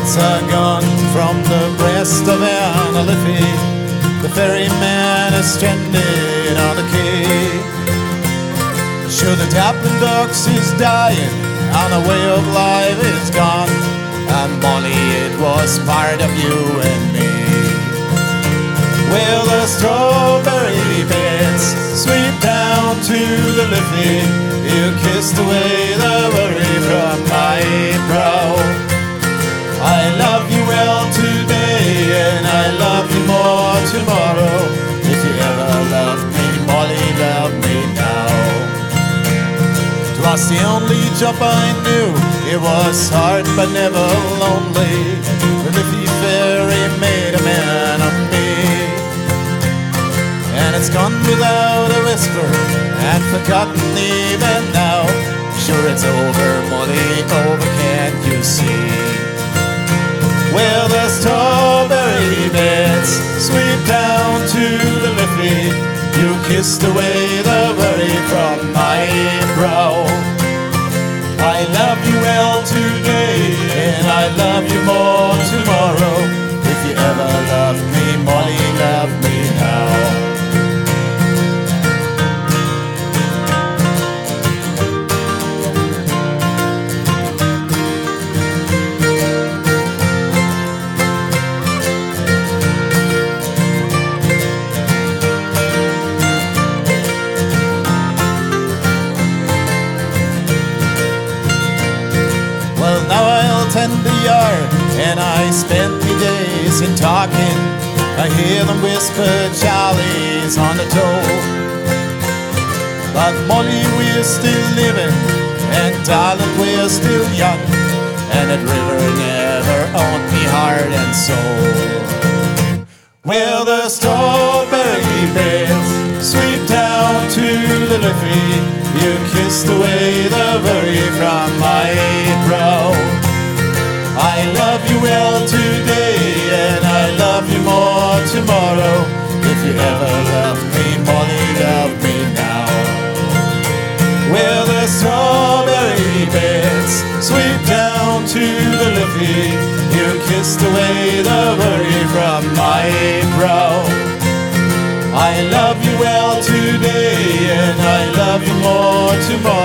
boats are gone from the breast of Anna Liffey. The ferryman is stranded on the quay. Sure, the Taplin Docks is dying, and the way of life is gone. And Molly, it was part of you and me. Well, the strawberry beds sweep down to the Liffey. You kissed away the worry from my brow. I love you well today, and I love you more tomorrow. If you ever loved me, Molly, love me now. 'Twas the only job I knew. It was hard but never lonely. The Liffey ferry made a man of me. And it's gone without a whisper, and forgotten even now. Sure, it's over, Molly, over, can't you see? Well, the strawberry beds sweep down to the Liffey. You kissed away the worry from my brow. I love you well today, and I love you more tomorrow. If you ever loved me, Molly, love me now. Tend the yard, and I spend me days in talking. I hear them whisper Charlie's on the toll. But Molly, we're still living, and darling, we're still young. And that river never owned me heart and soul. Well, the strawberry beds sweep down to the Liffey. You kissed away the worry from my brow. I love you well today, and I love you more tomorrow. If you ever loved me, Molly, love me now. Well, the strawberry beds sweep down to the Liffey. You kissed away the worry from my brow. I love you well today, and I love you more tomorrow.